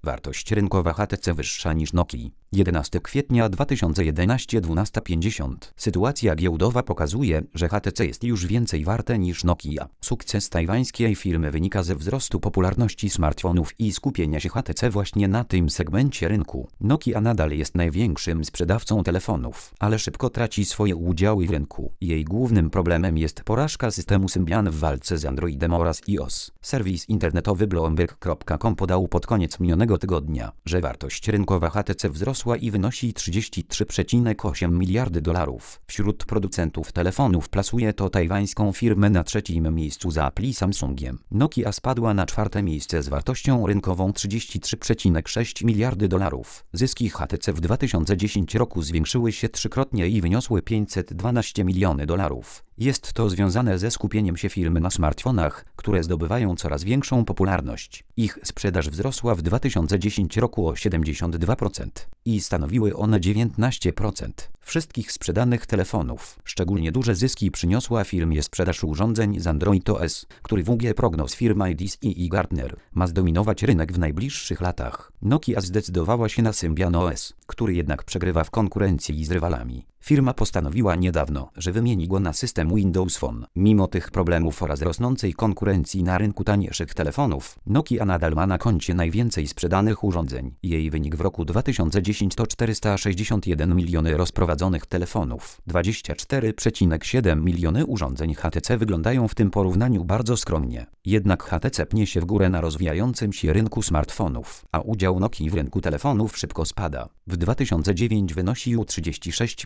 Wartość rynkowa HTC wyższa niż Nokii. 11 kwietnia 2011 12:50. Sytuacja giełdowa pokazuje, że HTC jest już więcej warte niż Nokia. Sukces tajwańskiej firmy wynika ze wzrostu popularności smartfonów i skupienia się HTC właśnie na tym segmencie rynku. Nokia nadal jest największym sprzedawcą telefonów, ale szybko traci swoje udziały w rynku. Jej głównym problemem jest porażka systemu Symbian w walce z Androidem oraz iOS. Serwis internetowy Bloomberg.com podał pod koniec minionego tygodnia, że wartość rynkowa HTC wzrosła i wynosi $33,8 miliardy. Wśród producentów telefonów plasuje to tajwańską firmę na trzecim miejscu za Apple i Samsungiem. Nokia spadła na czwarte miejsce z wartością rynkową $33,6 miliardy. Zyski HTC w 2010 roku zwiększyły się trzykrotnie i wyniosły $512 miliony. Jest to związane ze skupieniem się firmy na smartfonach, które zdobywają coraz większą popularność. Ich sprzedaż wzrosła w 2010 roku o 72% i stanowiły one 19% wszystkich sprzedanych telefonów. Szczególnie duże zyski przyniosła firmie sprzedaż urządzeń z Android OS, który według prognoz firm IDC i Gartner ma zdominować rynek w najbliższych latach. Nokia zdecydowała się na Symbian OS, który jednak przegrywa w konkurencji z rywalami. Firma postanowiła niedawno, że wymieni go na system Windows Phone. Mimo tych problemów oraz rosnącej konkurencji na rynku tańszych telefonów, Nokia nadal ma na koncie najwięcej sprzedanych urządzeń. Jej wynik w roku 2010 to 461 miliony rozprowadzonych telefonów. 24,7 miliony urządzeń HTC wyglądają w tym porównaniu bardzo skromnie. Jednak HTC pnie się w górę na rozwijającym się rynku smartfonów, a udział Nokii w rynku telefonów szybko spada. W 2009 wynosił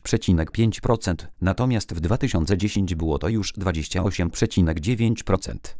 36,5%, natomiast w 2010 było to już 28,9%.